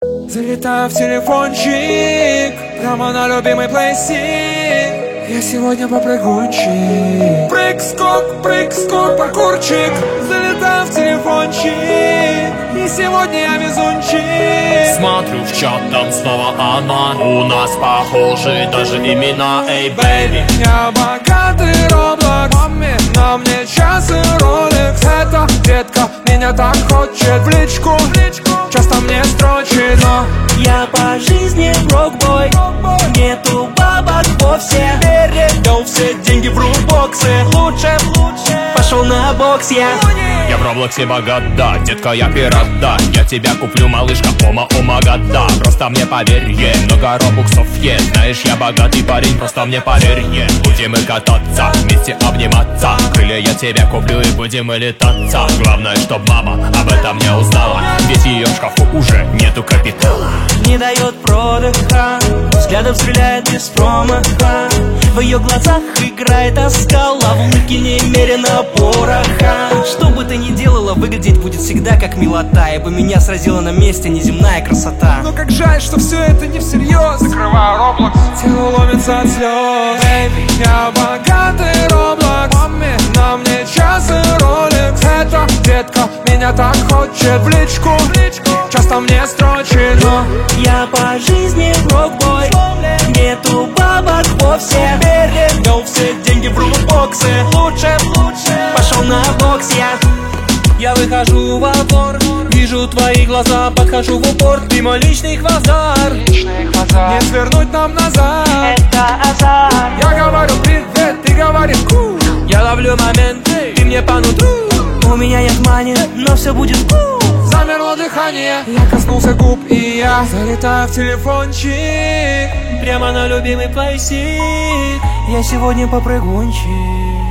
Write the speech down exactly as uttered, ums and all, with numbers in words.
Залетаю в телефончик, прямо на любимый плейсик. Я сегодня попрыгунчик. Прыг-скок, прыг-скок, паркурчик. Залетаю в телефончик, и сегодня я везунчик. Смотрю в чат, там снова она. У нас похожи даже имена. Эй, бэйби, я богатый Роблокс, на мне час и Ролекс. Эта детка меня так хочет в личку, часто мне строчит, но я по жизни брокбой, нету бабок вовсе. Перевел все деньги в рубоксы. Лучше, лучше пошел на бокс я. Я в Роблоксе богат, да, детка, я пират, да. Я тебя куплю, малышка, ома, омага, да. Просто мне поверь, е, много робоксов есть. Знаешь, я богатый парень, просто мне поверь, е. Будем мы кататься, вместе обниматься. Крылья я тебе куплю и будем мы летаться. Главное, чтоб мама об этом не узнала, ведь ее в шкафу уже нету капитала. Не дает продыха, взглядом стреляет без промаха. В ее глазах играет оскал, а в улыбке немерено пороха. Что бы ты ни делала, выглядеть будет всегда как милота. И бы меня сразила на месте неземная красота. но как жаль, что все это не всерьез. Закрываю Роблокс, тело ломится от слез. Baby, я богатый Роблокс, на мне час и Ролекс. Эта детка меня так хочет в личку, часто мне строчит, но я по жизни брокбой, нету бабок вовсе. Перевел все деньги в рубоксы. Лучше, лучше пошел на бокс я. Я выхожу во двор, вижу твои глаза, подхожу в упор. Ты мой личный хвазар, не свернуть нам назад. это азарт. Я говорю привет, ты говоришь ку. Я ловлю моменты, ты мне по нутру. У меня нет мани, но все будет ку. Замерло дыхание, я коснулся губ, и я залетаю в телефончик. Прямо на любимый плейсик. Я сегодня попрыгунчик.